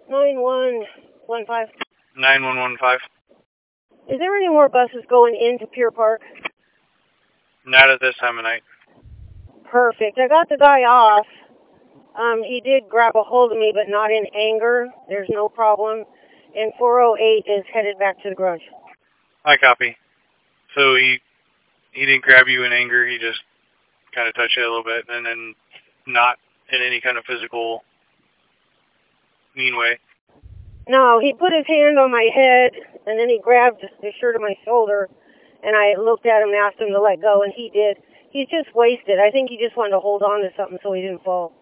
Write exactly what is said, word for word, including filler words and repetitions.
nine one one five. nine one one five. Is there any more buses going into Pier Park? Not at this time of night. Perfect. I got the guy off. Um, he did grab a hold of me, but not in anger. There's no problem. And four oh eight is headed back to the garage. I copy. So he he didn't grab you in anger. He just kind of touched you a little bit, and then not in any kind of physical mean way. No, he put his hand on my head, and then he grabbed the shirt of my shoulder, and I looked at him and asked him to let go, and he did. He's just wasted. I think he just wanted to hold on to something so he didn't fall.